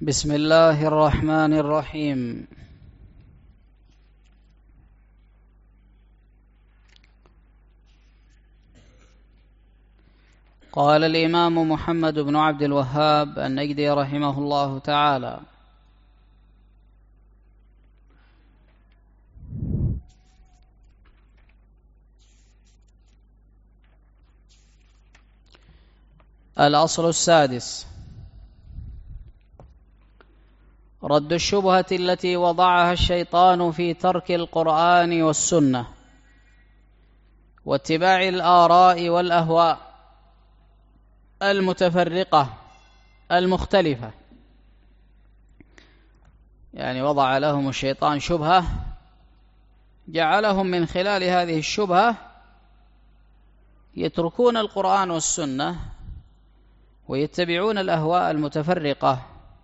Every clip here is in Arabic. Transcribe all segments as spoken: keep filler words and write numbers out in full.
بسم الله الرحمن الرحيم. قال الإمام محمد بن عبد الوهاب النجدي رحمه الله تعالى: الأصل السادس: رد الشبهة التي وضعها الشيطان في ترك القرآن والسنة واتباع الآراء والأهواء المتفرقة المختلفة. يعني وضع لهم الشيطان شبهة جعلهم من خلال هذه الشبهة يتركون القرآن والسنة ويتبعون الأهواء المتفرقة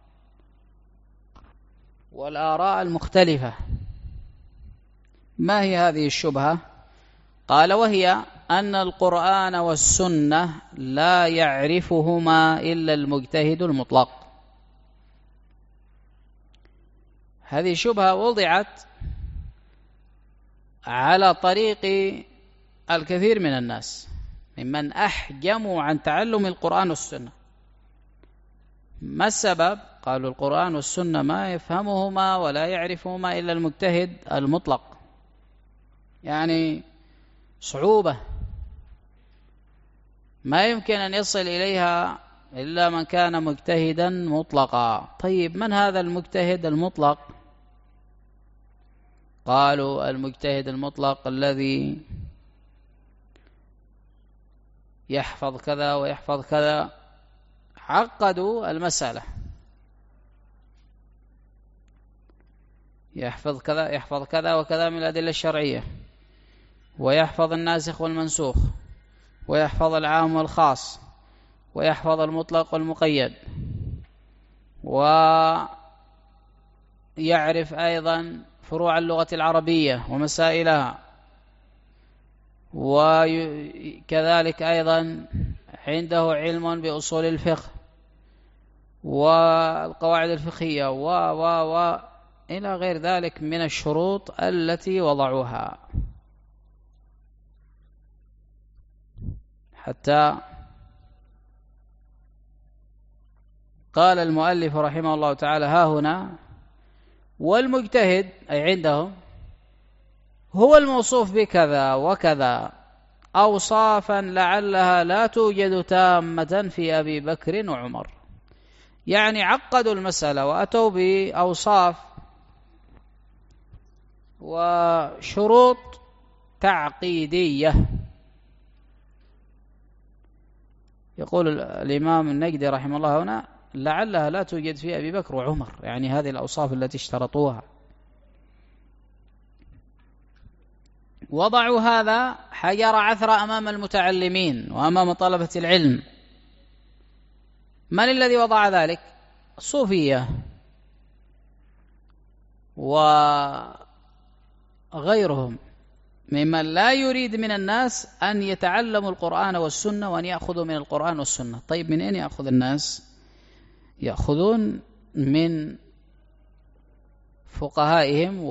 والآراء المختلفة. ما هي هذه الشبهة؟ قال: وهي أن القرآن والسنة لا يعرفهما إلا المجتهد المطلق. هذه شبهة وضعت على طريق الكثير من الناس ممن أحجموا عن تعلم القرآن والسنة. ما السبب؟ قالوا: القرآن والسنة ما يفهمهما ولا يعرفهما إلا المجتهد المطلق، يعني صعوبة ما يمكن أن يصل إليها إلا من كان مجتهدا مطلقا. طيب، من هذا المجتهد المطلق؟ قالوا: المجتهد المطلق الذي يحفظ كذا ويحفظ كذا. عقدوا المسألة: يحفظ كذا يحفظ كذا وكذا من الأدلة الشرعية، ويحفظ الناسخ والمنسوخ، ويحفظ العام والخاص، ويحفظ المطلق والمقيد، ويعرف أيضا فروع اللغة العربية ومسائلها، وكذلك أيضا عنده علم بأصول الفقه والقواعد الفقهية و و و إلى غير ذلك من الشروط التي وضعوها، حتى قال المؤلف رحمه الله تعالى ها هنا: والمجتهد أي عندهم هو الموصوف بكذا وكذا أوصافا لعلها لا توجد تامة في أبي بكر وعمر. يعني عقدوا المسألة وأتوا بأوصاف وشروط تعقيدية. يقول الإمام النجدي رحمه الله هنا: لعلها لا توجد في أبي بكر وعمر، يعني هذه الأوصاف التي اشترطوها. وضعوا هذا حجر عثرة أمام المتعلمين وأمام طلبة العلم. من الذي وضع ذلك؟ الصوفية وغيرهم ممن لا يريد من الناس أن يتعلموا القرآن والسنة وأن يأخذوا من القرآن والسنة. طيب، من أين يأخذ الناس؟ يأخذون من فقهائهم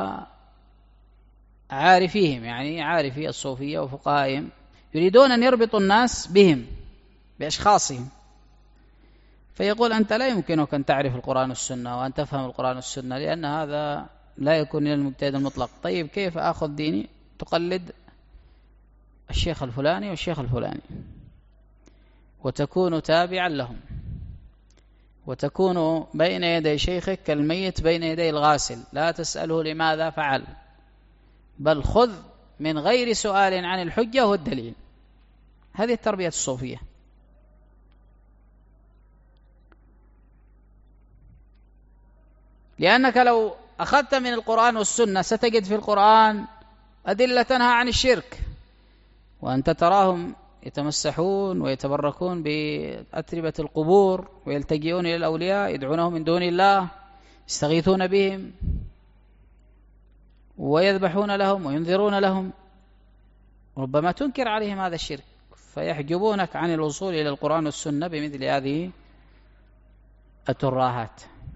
وعارفيهم، يعني عارفي الصوفية وفقهائهم، يريدون أن يربطوا الناس بهم بأشخاصهم. فيقول: أنت لا يمكنك أن تعرف القرآن والسنة وأن تفهم القرآن والسنة، لأن هذا لا يكون إلى المجتهد المطلق. طيب، كيف أخذ ديني؟ تقلد الشيخ الفلاني والشيخ الفلاني وتكون تابعا لهم، وتكون بين يدي شيخك كالميت بين يدي الغاسل، لا تسأله لماذا فعل، بل خذ من غير سؤال عن الحجة والدليل. هذه التربية الصوفية. لأنك لو أخذت من القرآن والسنة ستجد في القرآن أدلة تنهى عن الشرك، وأنت تراهم يتمسحون ويتبركون بأتربة القبور ويلتجئون إلى الأولياء، يدعونهم من دون الله، يستغيثون بهم ويذبحون لهم وينذرون لهم. ربما تنكر عليهم هذا الشرك فيحجبونك عن الوصول إلى القرآن والسنة بمثل هذه التراهات.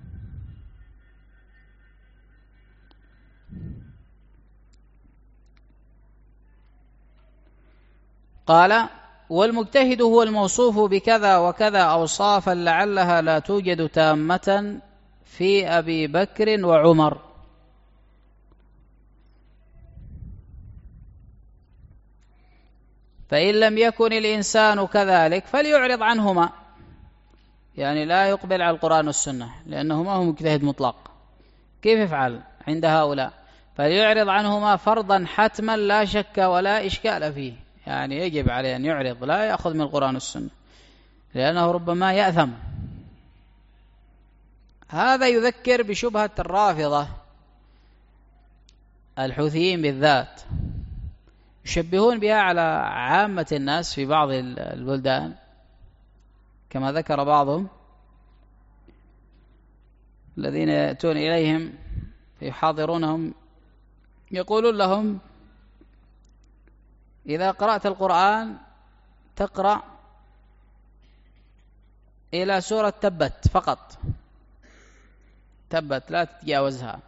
قال: والمجتهد هو الموصوف بكذا وكذا أوصافا لعلها لا توجد تامة في أبي بكر وعمر. فإن لم يكن الإنسان كذلك فليعرض عنهما، يعني لا يقبل على القرآن والسنة لأنه ما هو مجتهد مطلق. كيف يفعل عند هؤلاء؟ فليعرض عنهما فرضا حتما لا شك ولا إشكال فيه، يعني يجب عليه أن يعرض، لا يأخذ من القرآن والسنة لأنه ربما يأثم. هذا يذكر بشبهة الرافضة الحوثيين بالذات، يشبهون بها على عامة الناس في بعض البلدان كما ذكر بعضهم الذين يأتون إليهم يحاضرونهم يقولون لهم: إذا قرأت القرآن تقرأ إلى سورة تبت فقط، تبت لا تتجاوزها،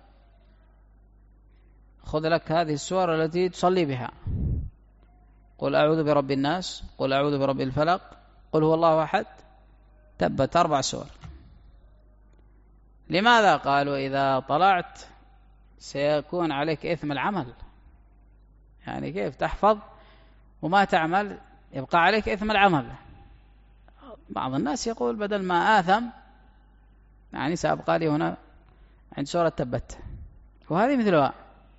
خذ لك هذه السورة التي تصلي بها، قل أعوذ برب الناس، قل أعوذ برب الفلق، قل هو الله أحد، تبت، أربع سور. لماذا؟ قالوا: إذا طلعت سيكون عليك إثم العمل، يعني كيف تحفظ وما تعمل، يبقى عليك إثم العمل. بعض الناس يقول: بدل ما آثم يعني سأبقى لي هنا عند سورة تبت، وهذه مثلها،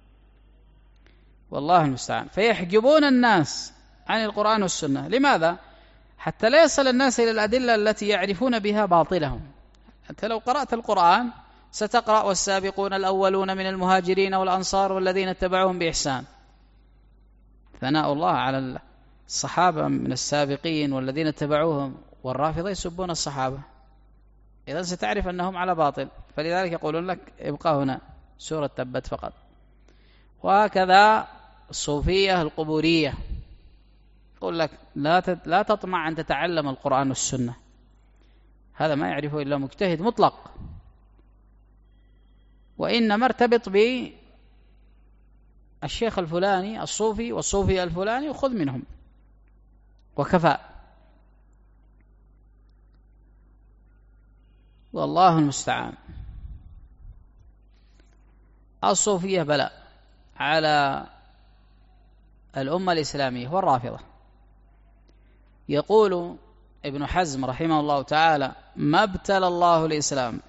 والله المستعان. فيحجبون الناس عن القرآن والسنة. لماذا؟ حتى لا يصل الناس إلى الأدلة التي يعرفون بها باطلهم. أنت لو قرأت القرآن ستقرأ: والسابقون الأولون من المهاجرين والأنصار والذين اتبعوهم بإحسان، ثناء الله على الصحابة من السابقين والذين اتبعوهم، والرافضة يسبون الصحابة، إذا ستعرف أنهم على باطل. فلذلك يقولون لك: ابقى هنا سورة تبت فقط. وهكذا الصوفية القبورية يقول لك: لا لا تطمع أن تتعلم القرآن والسنة، هذا ما يعرفه إلا مجتهد مطلق، وإنما ارتبط بالشيخ الفلاني الصوفي والصوفي الفلاني وخذ منهم وكفى. والله المستعان. الصوفية بلاء على الأمة الإسلامية والرافضة. يقول ابن حزم رحمه الله تعالى: ما ابتلى الله الإسلام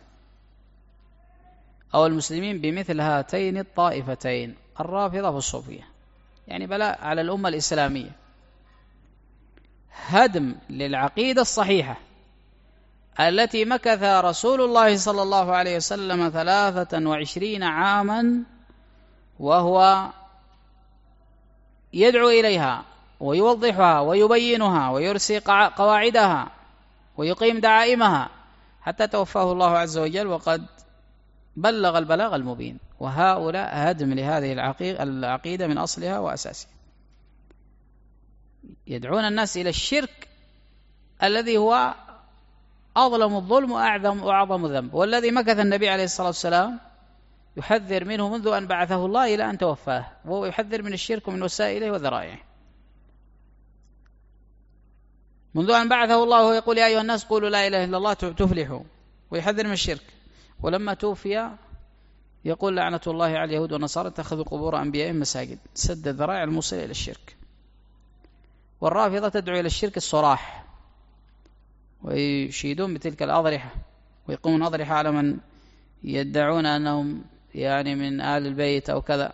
أو المسلمين بمثل هاتين الطائفتين، الرافضة والصوفية، يعني بلاء على الأمة الإسلامية، هدم للعقيدة الصحيحة التي مكث رسول الله صلى الله عليه وسلم ثلاثة وعشرين عاما وهو يدعو إليها ويوضحها ويبينها ويرسي قواعدها ويقيم دعائمها حتى توفاه الله عز وجل وقد بلغ البلاغ المبين. وهؤلاء هدم لهذه العقيدة من أصلها وأساسها، يدعون الناس إلى الشرك الذي هو أظلم الظلم وأعظم وأعظم ذنب، والذي مكث النبي عليه الصلاة والسلام يحذر منه منذ أن بعثه الله إلى أن توفاه، وهو يحذر من الشرك ومن وسائله وذرائعه منذ أن بعثه الله، ويقول: يا أيها الناس قولوا لا إله إلا الله تفلحوا، ويحذر من الشرك. ولما توفي يقول: لعنة الله على اليهود والنصارى اتخذوا قبور أنبيائهم مساجد، سد الذرائع الموصلة إلى الشرك. والرافضة تدعو إلى الشرك الصراح، ويشيدون بتلك الأضرحة ويقومون أضرحة على من يدعون أنهم يعني من آل البيت أو كذا.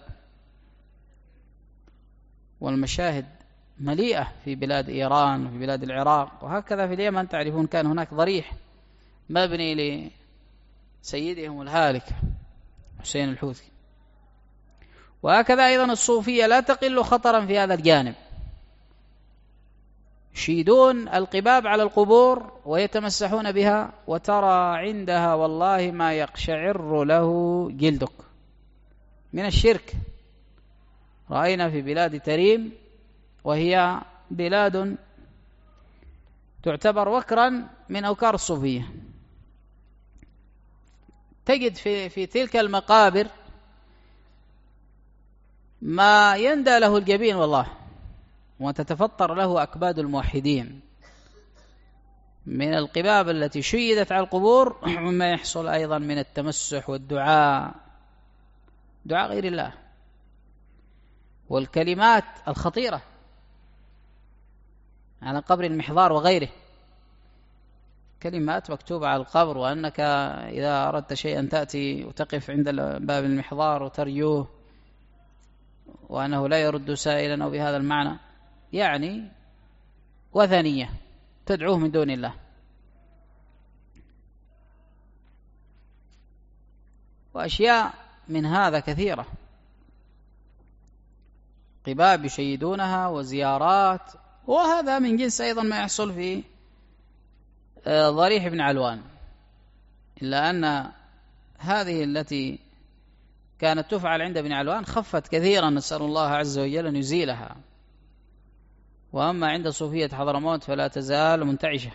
والمشاهد مليئة في بلاد إيران وفي بلاد العراق، وهكذا في اليمن تعرفون كان هناك ضريح مبني لسيدهم الهالك حسين الحوثي. وهكذا أيضا الصوفية لا تقل خطرا في هذا الجانب، يشيدون القباب على القبور ويتمسحون بها، وترى عندها والله ما يقشعر له جلدك من الشرك. رأينا في بلاد تريم، وهي بلاد تعتبر وكرا من أوكار الصوفية، تجد في, في تلك المقابر ما يندى له الجبين والله، وتتفطر له أكباد الموحدين من القباب التي شيدت على القبور، وما يحصل أيضا من التمسح والدعاء، دعاء غير الله، والكلمات الخطيرة على قبر المحضار وغيره، كلمات مكتوبة على القبر، وأنك إذا أردت شيئا تأتي وتقف عند باب المحضار وترجوه، وأنه لا يرد سائلا أو بهذا المعنى، يعني وثنية تدعوه من دون الله. وأشياء من هذا كثيرة، قباب يشيدونها وزيارات، وهذا من جنس أيضا ما يحصل في ضريح بن علوان، إلا أن هذه التي كانت تفعل عند ابن علوان خفت كثيرا، نسأل الله عز وجل أن يزيلها. وأما عند صوفية حضرموت فلا تزال منتعشة.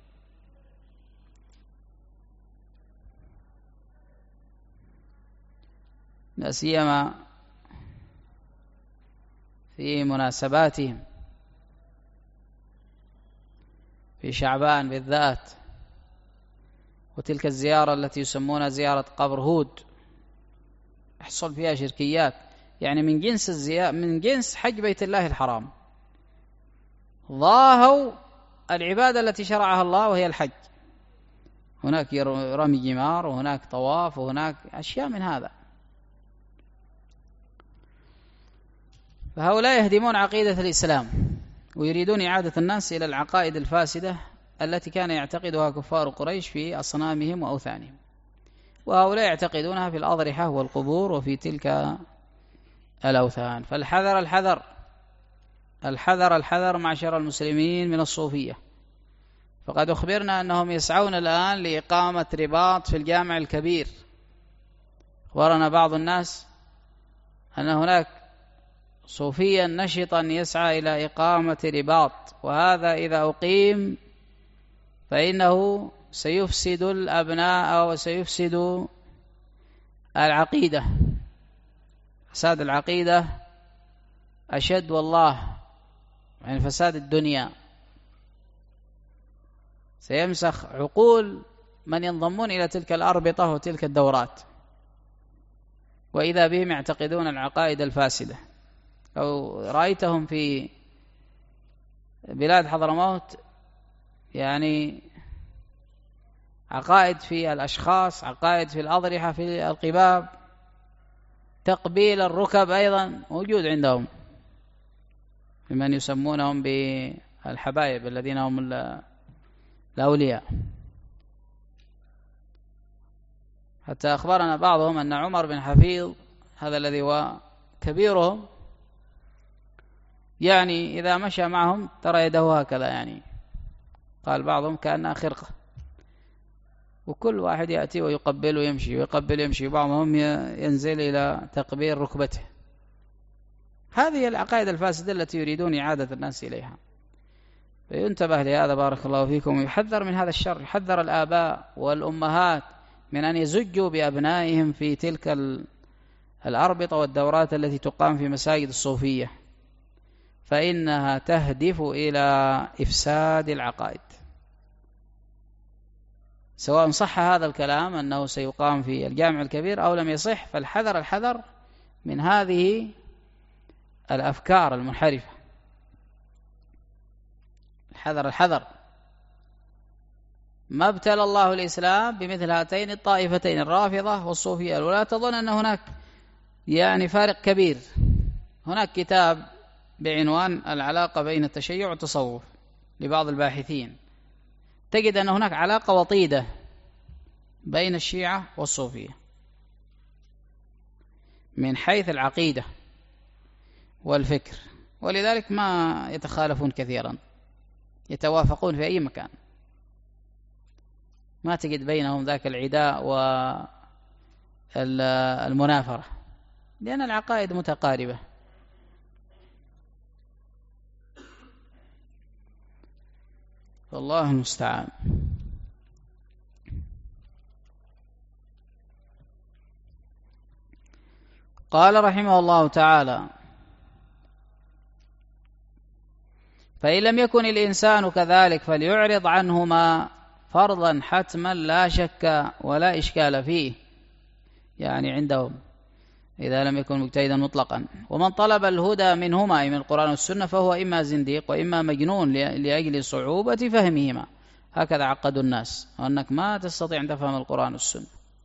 لا سيما في مناسباتهم في شعبان بالذات، وتلك الزيارة التي يسمونها زيارة قبر هود يحصل فيها شركيات، يعني من جنس الزيارة من جنس حج بيت الله الحرام، ضاهوا العبادة التي شرعها الله وهي الحج، هناك رمي جمار وهناك طواف وهناك أشياء من هذا. فهؤلاء يهدمون عقيدة الإسلام ويريدون إعادة الناس إلى العقائد الفاسدة التي كان يعتقدها كفار قريش في أصنامهم وأوثانهم، وهؤلاء يعتقدونها في الأضرحة والقبور وفي تلك الأوثان. فالحذر الحذر الحذر الحذر معشر المسلمين من الصوفية. فقد أخبرنا أنهم يسعون الآن لإقامة رباط في الجامع الكبير. أخبرنا بعض الناس أن هناك صوفيا نشطا يسعى إلى إقامة رباط، وهذا إذا أقيم فإنه سيفسد الأبناء وسيفسد العقيدة. فساد العقيدة أشد والله من فساد الدنيا، سيمسخ عقول من ينضمون إلى تلك الأربطة وتلك الدورات، وإذا بهم يعتقدون العقائد الفاسدة. لو رأيتهم في بلاد حضرموت يعني عقائد في الأشخاص، عقائد في الأضرحة، في القباب، تقبيل الركب أيضا موجود عندهم، بمن يسمونهم بالحبايب الذين هم الأولياء. حتى أخبرنا بعضهم أن عمر بن حفيظ هذا الذي هو كبيرهم يعني إذا مشى معهم ترى يده هكذا، يعني قال بعضهم كأنها خرقة، وكل واحد يأتي ويقبل ويمشي ويقبل ويمشي، بعضهم ينزل إلى تقبيل ركبته. هذه العقائد الفاسدة التي يريدون إعادة الناس إليها. فينتبه لهذا بارك الله فيكم، ويحذر من هذا الشر، يحذر الآباء والأمهات من أن يزجوا بأبنائهم في تلك الأربطة والدورات التي تقام في مساجد الصوفية، فإنها تهدف إلى إفساد العقائد. سواء صح هذا الكلام أنه سيقام في الجامع الكبير أو لم يصح، فالحذر الحذر من هذه الأفكار المنحرفة، الحذر الحذر. ما ابتلى الله الإسلام بمثل هاتين الطائفتين الرافضة والصوفية، ولا تظن أن هناك يعني فارق كبير. هناك كتاب بعنوان العلاقة بين التشيع والتصوف لبعض الباحثين، تجد أن هناك علاقة وطيدة بين الشيعة والصوفية من حيث العقيدة والفكر، ولذلك ما يتخالفون كثيرا، يتوافقون في أي مكان، ما تجد بينهم ذاك العداء والمنافرة، لأن العقائد متقاربة. والله المستعان. قال رحمه الله تعالى: فإن لم يكن الإنسان كذلك فليعرض عنهما فرضا حتما لا شك ولا إشكال فيه، يعني عندهم إذا لم يكن مجتهدا مطلقا. ومن طلب الهدى منهما أي من القرآن والسنة فهو إما زنديق وإما مجنون لأجل صعوبة فهمهما. هكذا عقدوا الناس، وأنك ما تستطيع أن تفهم القرآن والسنة،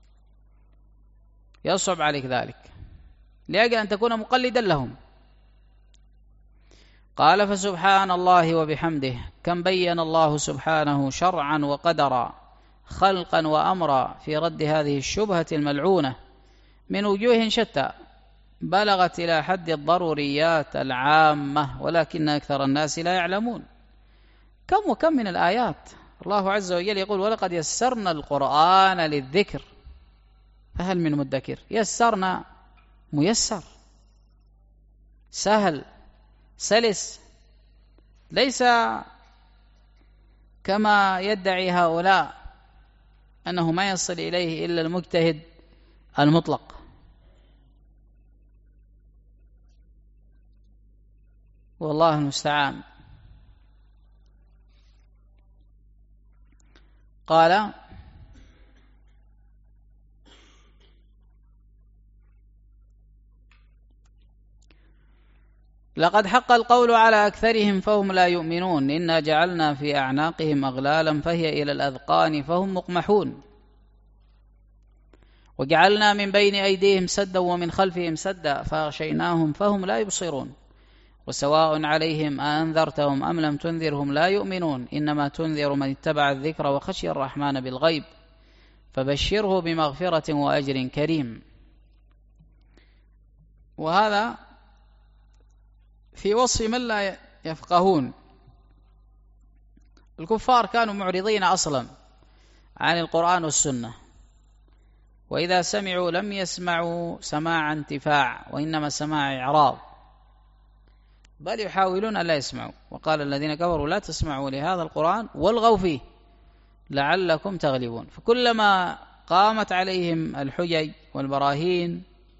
يصعب عليك ذلك لأجل أن تكون مقلدا لهم. قال فسبحان الله وبحمده كم بين الله سبحانه شرعا وقدرا خلقا وأمرا في رد هذه الشبهة الملعونة من وجوه شتى بلغت إلى حد الضروريات العامة، ولكن أكثر الناس لا يعلمون. كم وكم من الآيات الله عز وجل يقول ولقد يسرنا القرآن للذكر فهل من مدكر. يسرنا ميسر سهل سلس، ليس كما يدعي هؤلاء أنه ما يصل إليه إلا المجتهد المطلق. والله المستعان. قال لقد حق القول على أكثرهم فهم لا يؤمنون إنا جعلنا في أعناقهم أغلالا فهي إلى الأذقان فهم مقمحون وجعلنا من بين أيديهم سدا ومن خلفهم سدا فأغشيناهم فهم لا يبصرون وسواء عليهم أأنذرتهم أم لم تنذرهم لا يؤمنون إنما تنذر من اتبع الذكر وخشي الرحمن بالغيب فبشره بمغفرة وأجر كريم. وهذا في وصف من لا يفقهون. الكفار كانوا معرضين أصلا عن القرآن والسنة، وإذا سمعوا لم يسمعوا سماع انتفاع وإنما سماع إعراض، بل يحاولون أن لا يسمعوا. وقال الذين كفروا لا تسمعوا لهذا القرآن والغوا فيه لعلكم تغلبون. فكلما قامت عليهم الحجج والبراهين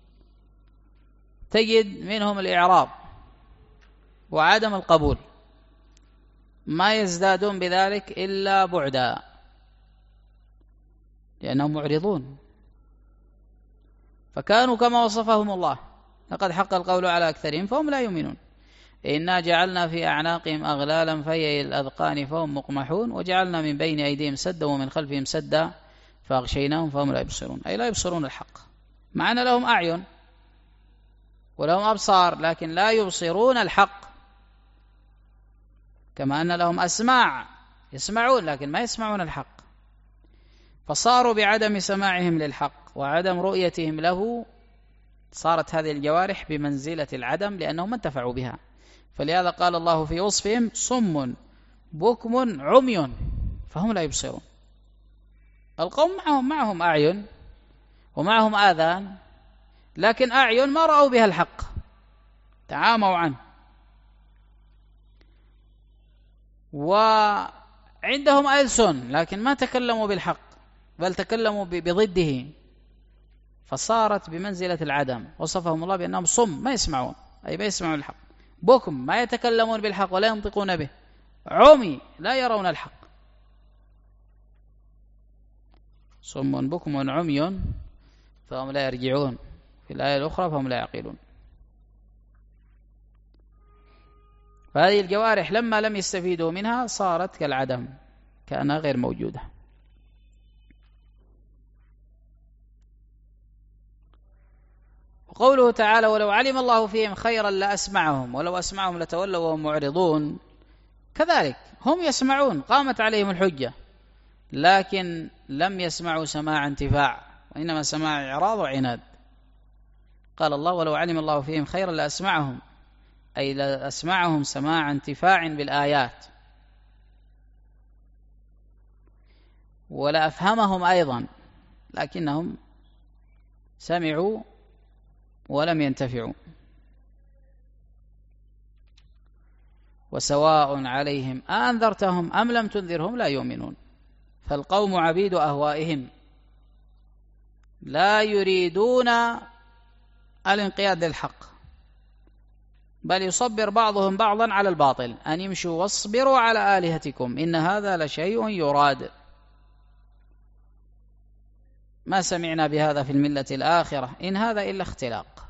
تجد منهم الإعراض وعدم القبول، ما يزدادون بذلك إلا بعدا لأنهم معرضون. فكانوا كما وصفهم الله لقد حق القول على أكثرهم فهم لا يؤمنون إنا جعلنا في أعناقهم أغلالا فهي إلى الأذقان فهم مقمحون وجعلنا من بين أيديهم سدا ومن خلفهم سدا فأغشيناهم فهم لا يبصرون، أي لا يبصرون الحق، مع أن لهم أعين ولهم أبصار لكن لا يبصرون الحق، كما أن لهم أسماع يسمعون لكن ما يسمعون الحق. فصاروا بعدم سماعهم للحق وعدم رؤيتهم له صارت هذه الجوارح بمنزلة العدم لأنهم ما انتفعوا بها. فلهذا قال الله في وصفهم صم بكم عمي فهم لا يبصرون. القوم معهم معهم أعين ومعهم آذان لكن أعين ما رأوا بها الحق تعاموا عنه، وعندهم ألسن لكن ما تكلموا بالحق بل تكلموا بضده، فصارت بمنزلة العدم. وصفهم الله بأنهم صم ما يسمعون، أي ما يسمعون الحق، بكم ما يتكلمون بالحق ولا ينطقون به، عمي لا يرون الحق. صم بكم عمي فهم لا يرجعون، في الآية الأخرى فهم لا يعقلون. فهذه الجوارح لما لم يستفيدوا منها صارت كالعدم كأنها غير موجودة. وقوله تعالى ولو علم الله فيهم خيرا لأسمعهم ولو أسمعهم لتولوا وهم معرضون، كذلك هم يسمعون قامت عليهم الحجة لكن لم يسمعوا سماع انتفاع وإنما سماع إعراض وعناد. قال الله ولو علم الله فيهم خيرا لأسمعهم، أي لأسمعهم سماع انتفاع بالآيات ولا أفهمهم أيضا، لكنهم سمعوا ولم ينتفعوا. وسواء عليهم أنذرتهم أم لم تنذرهم لا يؤمنون. فالقوم عبيد أهوائهم لا يريدون الانقياد للحق، بل يصبر بعضهم بعضا على الباطل أن يمشوا واصبروا على آلهتكم إن هذا لشيء يراد. ما سمعنا بهذا في الملة الآخرة إن هذا إلا اختلاق.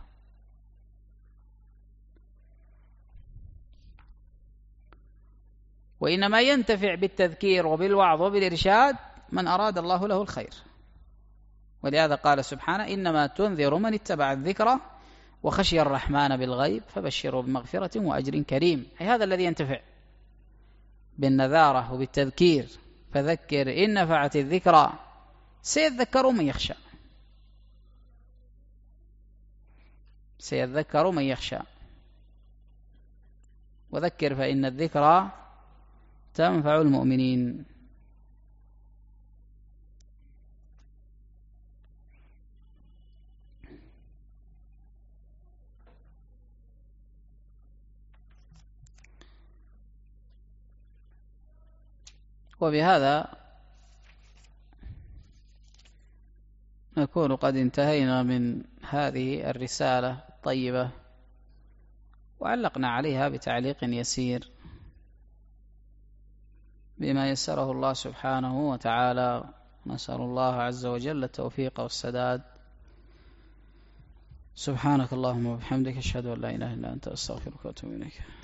وإنما ينتفع بالتذكير وبالوعظ وبالإرشاد من أراد الله له الخير. ولهذا قال سبحانه إنما تنذر من اتبع الذكر وخشي الرحمن بالغيب فبشره بمغفرة وأجر كريم. أي هذا الذي ينتفع بالنذارة وبالتذكير. فذكر إن نفعت الذكرى سيذكر من يخشى، سيذكر من يخشى. وذكر فإن الذكرى تنفع المؤمنين. وبهذا نكون قد انتهينا من هذه الرسالة الطيبة، وعلقنا عليها بتعليق يسير بما يسره الله سبحانه وتعالى. نسأل الله عز وجل التوفيق والسداد. سبحانك اللهم وبحمدك أشهد أن لا إله إلا أنت أستغفرك وأتوب إليك.